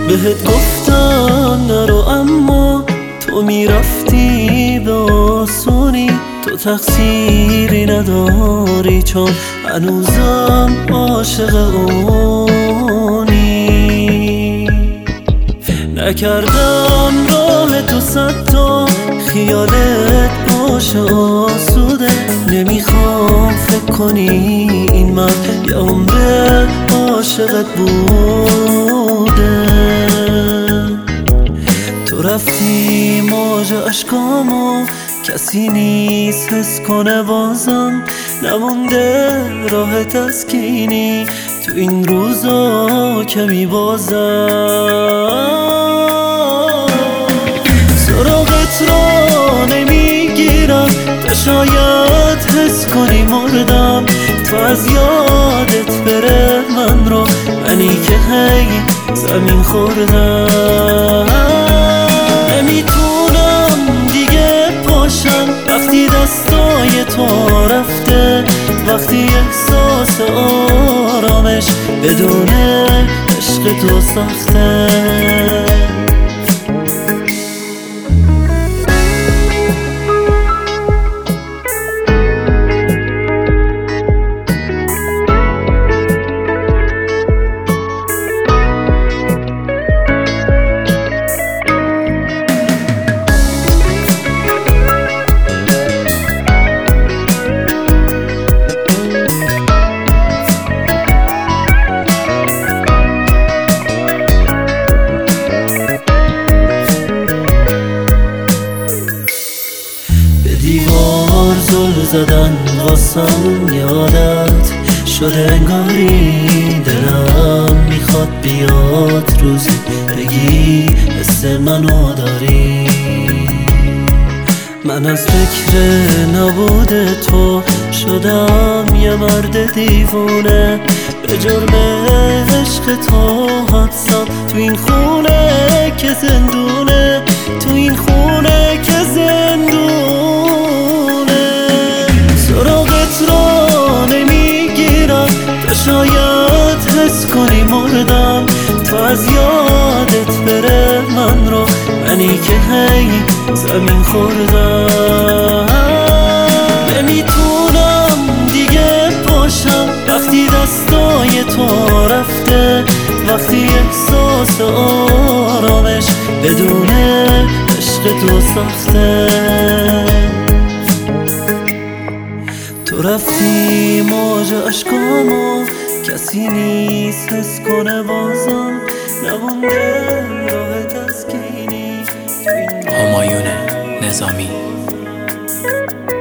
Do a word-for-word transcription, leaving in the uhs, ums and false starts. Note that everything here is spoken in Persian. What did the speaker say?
بهت گفتم نرو اما تو میرفتی به آسونی. تو تقصیری نداری چون هنوزم عاشق اونی. نکردم راه تو صد تا خیالت باشه آسوده. نمیخوام فکر کنی این مرد یه عمر عاشقت بوده. تو رفتی موج عشقامو کسی نیست حس کنه بازم. نمونده راه تسکینی تو این روزا که میبازم. سراغت را نمیگیرم تا شاید حس کنی مردم. تو از یادت بره من رو منی که هی زمین خوردم. نمیتونم دیگه پاشم وقتی دستای تو رفته. وقتی احساس آرامش بدون عشق تو سخته. دیوار زل زدن واسم یادت شده انگاری. دلم میخواد بیاد روزی بگی حس منو داری. من از فکر نبود تو شدم یه مرد دیوونه. به جرم عشق تو حبسم تو این خونه که زندونه. تو این خونه که زندونه. شاید حس کنی مردم. تو از یادت بره من رو منی که هی زمین خوردم. نمیتونم دیگه پاشم وقتی دستای تو رفته. وقتی احساس آرامش بدون عشق تو سخته. تو رفتی موج عشقامو کسی نیست حس کنه بازم. نمونده راه تسکینی. همایون نظامی.